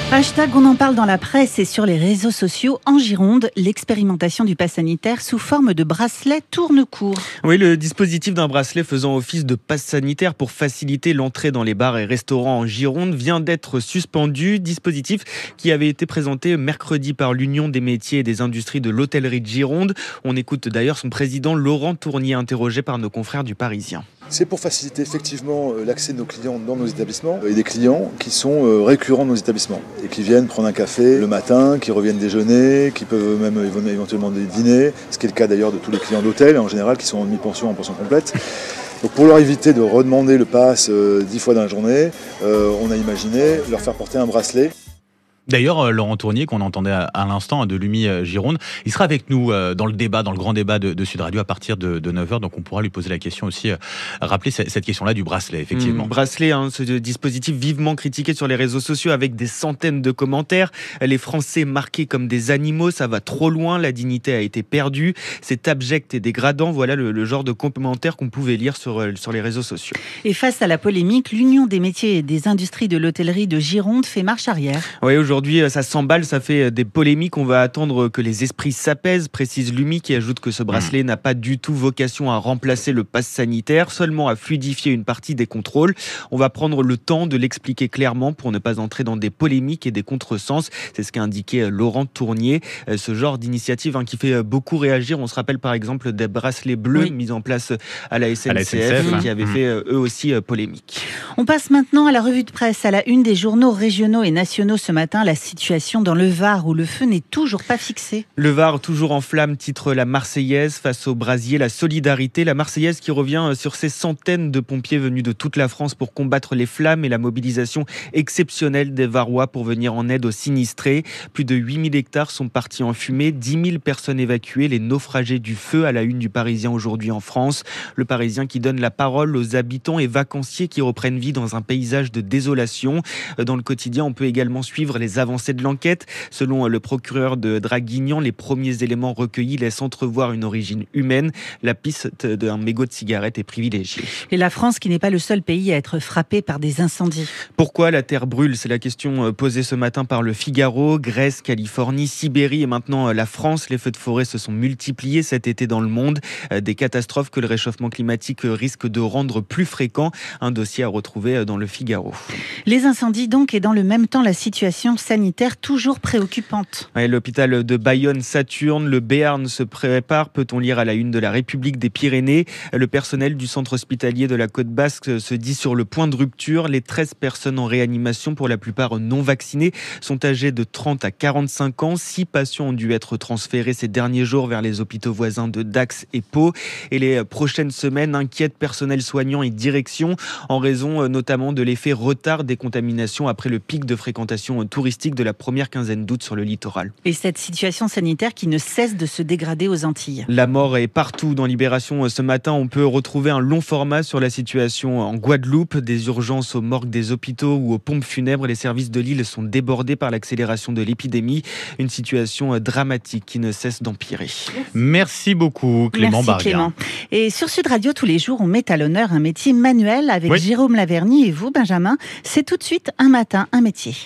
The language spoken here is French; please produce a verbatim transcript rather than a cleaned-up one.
Hashtag on en parle dans la presse et sur les réseaux sociaux. En Gironde, l'expérimentation du pass sanitaire sous forme de bracelet tourne court. Oui, le dispositif d'un bracelet faisant office de pass sanitaire pour faciliter l'entrée dans les bars et restaurants en Gironde vient d'être suspendu. Dispositif qui avait été présenté mercredi par l'Union des métiers et des industries de l'hôtellerie de Gironde. On écoute d'ailleurs son président Laurent Tournier, interrogé par nos confrères du Parisien. C'est pour faciliter effectivement l'accès de nos clients dans nos établissements et des clients qui sont récurrents dans nos établissements et qui viennent prendre un café le matin, qui reviennent déjeuner, qui peuvent même éventuellement dîner, ce qui est le cas d'ailleurs de tous les clients d'hôtel en général qui sont en demi-pension, en pension complète. Donc pour leur éviter de redemander le pass dix fois dans la journée, euh, on a imaginé leur faire porter un bracelet. D'ailleurs, Laurent Tournier, qu'on entendait à l'instant de l'U M I Gironde, il sera avec nous dans le débat, dans le grand débat de, de Sud Radio à partir de, de neuf heures. Donc on pourra lui poser la question aussi, rappeler cette question-là du bracelet, effectivement. Mmh, bracelet, hein, ce dispositif vivement critiqué sur les réseaux sociaux avec des centaines de commentaires. Les Français marqués comme des animaux, ça va trop loin, la dignité a été perdue, c'est abject et dégradant. Voilà le, le genre de commentaires qu'on pouvait lire sur, sur les réseaux sociaux. Et face à la polémique, l'Union des métiers et des industries de l'hôtellerie de Gironde fait marche arrière. Oui, aujourd'hui, Aujourd'hui, ça s'emballe, ça fait des polémiques. On va attendre que les esprits s'apaisent, précise l'U M I, qui ajoute que ce bracelet mmh. n'a pas du tout vocation à remplacer le pass sanitaire, seulement à fluidifier une partie des contrôles. On va prendre le temps de l'expliquer clairement pour ne pas entrer dans des polémiques et des contresens. C'est ce qu'a indiqué Laurent Tournier. Ce genre d'initiative hein, qui fait beaucoup réagir. On se rappelle par exemple des bracelets bleus oui. mis en place à la S N C F, à la S N C F qui avaient mmh. fait eux aussi polémique. On passe maintenant à la revue de presse. À la une des journaux régionaux et nationaux ce matin, la situation dans le Var où le feu n'est toujours pas fixé. Le Var toujours en flammes, titre la Marseillaise face au brasier, la solidarité. La Marseillaise qui revient sur ces centaines de pompiers venus de toute la France pour combattre les flammes et la mobilisation exceptionnelle des Varois pour venir en aide aux sinistrés. Plus de huit mille hectares sont partis en fumée, dix mille personnes évacuées, les naufragés du feu à la une du Parisien aujourd'hui en France. Le Parisien qui donne la parole aux habitants et vacanciers qui reprennent vie dans un paysage de désolation. Dans le quotidien, on peut également suivre les avancées de l'enquête. Selon le procureur de Draguignan, les premiers éléments recueillis laissent entrevoir une origine humaine. La piste d'un mégot de cigarette est privilégiée. Et la France qui n'est pas le seul pays à être frappé par des incendies. Pourquoi la terre brûle ? C'est la question posée ce matin par le Figaro. Grèce, Californie, Sibérie et maintenant la France. Les feux de forêt se sont multipliés cet été dans le monde. Des catastrophes que le réchauffement climatique risque de rendre plus fréquents. Un dossier à retrouver dans le Figaro. Les incendies donc et dans le même temps la situation sanitaire toujours préoccupante. Ouais, l'hôpital de Bayonne saturne, le Béarn se prépare, peut-on lire à la une de la République des Pyrénées. Le personnel du centre hospitalier de la Côte Basque se dit sur le point de rupture. Les treize personnes en réanimation, pour la plupart non vaccinées, sont âgées de trente à quarante-cinq ans. Six patients ont dû être transférés ces derniers jours vers les hôpitaux voisins de Dax et Pau. Et les prochaines semaines inquiètent personnel soignant et direction en raison notamment de l'effet retard des contaminations après le pic de fréquentation touristique de la première quinzaine d'août sur le littoral. Et cette situation sanitaire qui ne cesse de se dégrader aux Antilles. La mort est partout. Dans Libération ce matin, on peut retrouver un long format sur la situation en Guadeloupe. Des urgences aux morgues des hôpitaux ou aux pompes funèbres. Les services de l'île sont débordés par l'accélération de l'épidémie. Une situation dramatique qui ne cesse d'empirer. Merci beaucoup Clément Barguin. Merci Clément. Et sur Sud Radio, tous les jours, on met à l'honneur un métier manuel avec oui. Jérôme Laverny et vous, Benjamin. C'est tout de suite un matin, un métier.